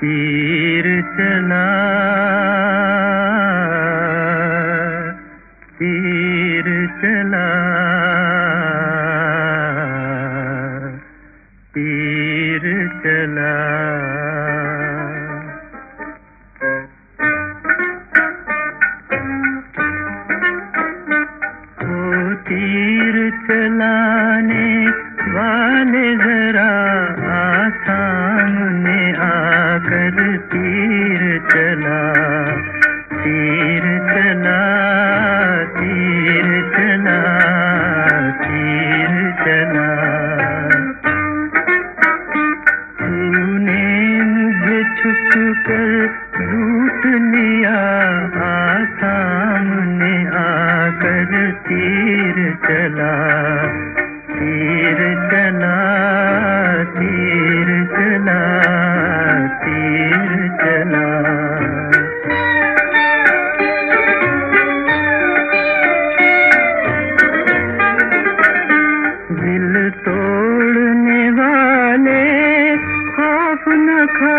तीर चला, तीर चला, तीर चला। वो तीर चलाने वाले जरा सामने आकर तीर चला, तीर चला, तीर चला, तीर चला। तूने मुझे छुप कर लूट लिया, सामने आकर तीर चला, तीर चला, तीर चला, तीर चला। दिल तोड़ने वाले खौफ न खा,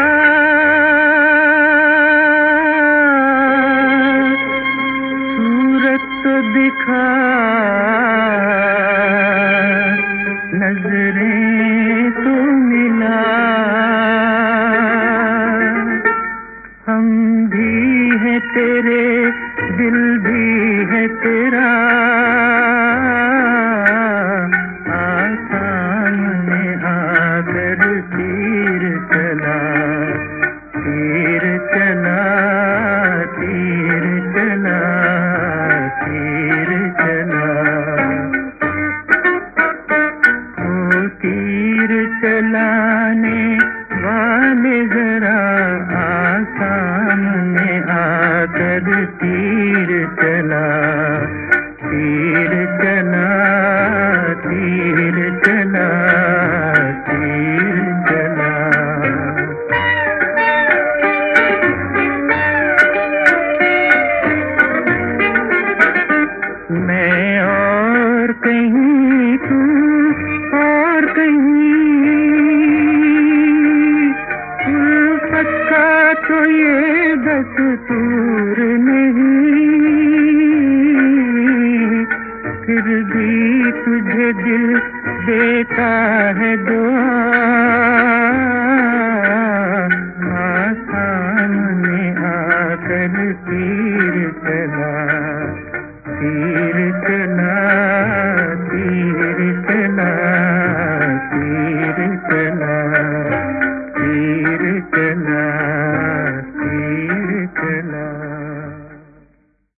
सूरत तो दिखा, नजरें तो मिला। हम भी है तेरे, दिल भी है तेरा, सामने आकर तीर चला, तीर चला, तीर चला, तीर चला। वो तीर चलाने वाले जरा सामने आकर तीर चला, तीर चला, तीर चला, तीर चला। मैं और कहीं, तू और कहीं, उल्फत का तो ये दस्तूर नहीं, फिर भी तुझे दिल देता है दुआ, सामने आकर तीर चला,